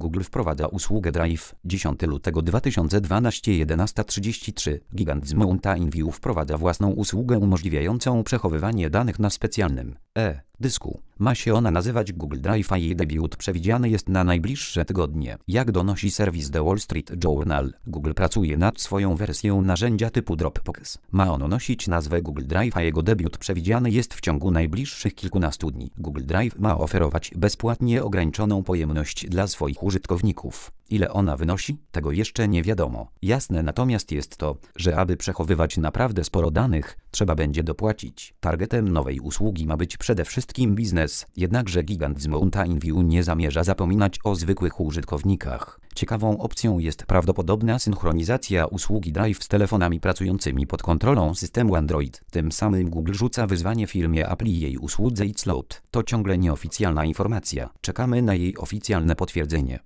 Google wprowadza usługę Drive. 10 lutego 2012 11:33. Gigant z Mountain View wprowadza własną usługę umożliwiającą przechowywanie danych na specjalnym dysku. Ma się ona nazywać Google Drive, a jej debiut przewidziany jest na najbliższe tygodnie. Jak donosi serwis The Wall Street Journal, Google pracuje nad swoją wersją narzędzia typu Dropbox. Ma ono nosić nazwę Google Drive, a jego debiut przewidziany jest w ciągu najbliższych kilkunastu dni. Google Drive ma oferować bezpłatnie ograniczoną pojemność dla swoich użytkowników. Ile ona wynosi? Tego jeszcze nie wiadomo. Jasne natomiast jest to, że aby przechowywać naprawdę sporo danych, trzeba będzie dopłacić. Targetem nowej usługi ma być przede wszystkim biznes, jednakże gigant z Mountain View nie zamierza zapominać o zwykłych użytkownikach. Ciekawą opcją jest prawdopodobna synchronizacja usługi Drive z telefonami pracującymi pod kontrolą systemu Android. Tym samym Google rzuca wyzwanie firmie Apple i jej usłudze iCloud. To ciągle nieoficjalna informacja. Czekamy na jej oficjalne potwierdzenie.